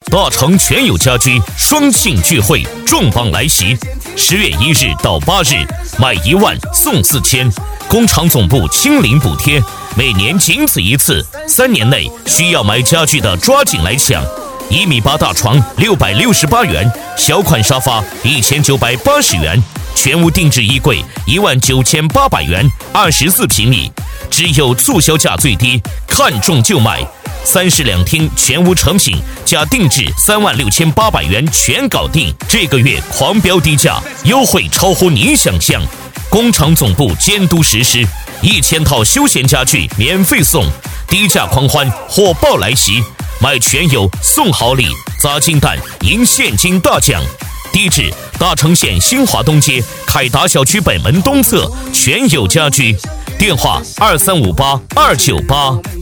大成全友家居双庆聚会重磅来袭，10月1日到8日，买1万送4000，工厂总部亲临补贴，每年仅此一次，3年内需要买家具的抓紧来抢。1.8米大床668元，小款沙发1980元，全屋定制衣柜19800元，24平米，只有促销价最低，看中就买。3室2厅全屋成品加定制36800元全搞定，这个月狂飙低价，优惠超乎你想象。工厂总部监督实施，1000套休闲家具免费送，低价狂欢火爆来袭，买全友送好礼，砸金蛋赢现金大奖。地址：大成县新华东街凯达小区北门东侧全友家居，电话2358 298。